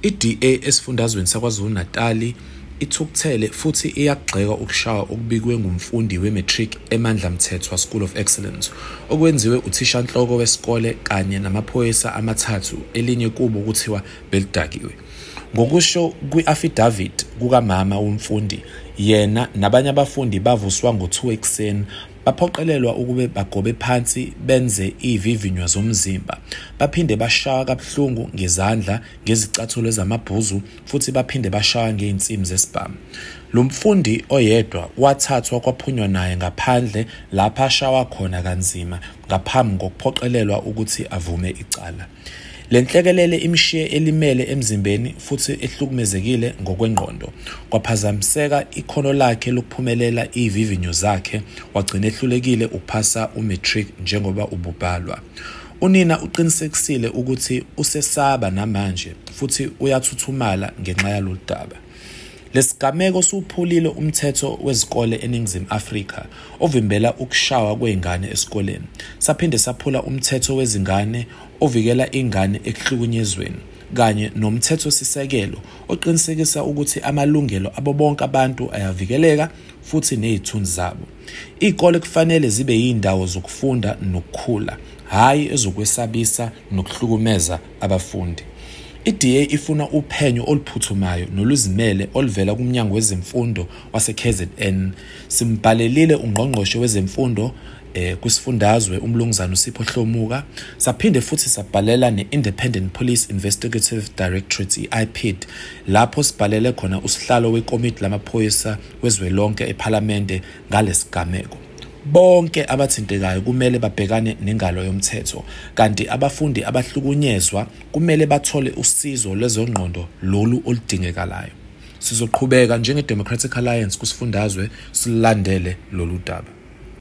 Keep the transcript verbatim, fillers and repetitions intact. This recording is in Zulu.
I-D A esifundazweni saKwaZulu-Natal ithukuthele futhi iyagxeka ukushawa okubikwe ngumfundi we-matric eMandla Mthethwa School of Excellence okwenziwe uthishanhloko wesikole kanye namaphoyisa amathathu elinye kubo kuthiwa belidakiwe. Ngokusho kwi-affidavit kukamama womfundi, yena nabanye abafundi bavuswa ngo-two ekuseni baphoqelelwa ukube bagobe phansi benze ivivinywa zomzimba, baphinde bashawa kabuhlungu ngezandla ngezicathulo zamabhuzu futhi baphinde bashawa ngeinsimu zesibhamu. Lo mfundi oyedwa wathathwa kwaphunywa naye ngaphandle lapha ashawa khona kanzima ngaphambi kokuphoqelelwa ukuthi avume icala. Le nhlekelele imshiye elimele emzimbeni futhi ehlukumezekile ngokwengqondo. Kwaphazamiseka ikhono lakhe lokuphumelela ivivinyo zakhe, wagcina ehlulekile ukuphasa umatric njengoba ububhalwa. Unina uqinisekisile ukuthi usesaba namanje futhi uyathuthumala ngenxa yalolu daba. Lesigameko suphulile umthetho wezikole eNingizimu Afrika ovimbela ukushawa kwezingane esikoleni. Saphinde saphula umthetho wezingane ovikela ingane ekuhlukunyezweni kanye nomthetho sisekelo oqinisekisa ukuthi amalungelo abo bonke abantu ayavikeleka futhi nezithunzi zabo. Izikole kufanele zibe yindawo zokufunda nokukhula, hayi ezokwesabisa nokuhlukumeza abafundi. I-D A ifuna uphenyo oluphuthumayo noluzimele oluvela kuMnyango Wezemfundo wase-K Z N. Simbhalelile ungqongqoshe wezemfundo eh kusifundazwe uMlungazana uSipho Hlomuka, saphinde futhi sabhalela ne-Independent Police Investigative Directorate I P D lapho sibhalele khona usihlalo wekomiti lamaphoyisa wezwelonke eParliamente ngalesigameko. Bonke abathintekayo kumele babhekane nengalo yomthetho, kanti abafundi abahlukunyezwa kumele bathole usizo lwezongqondo lolu oludingekalayo. Sizoqhubeka njenge-Democratic Alliance kusifundazwe silandele lolu daba.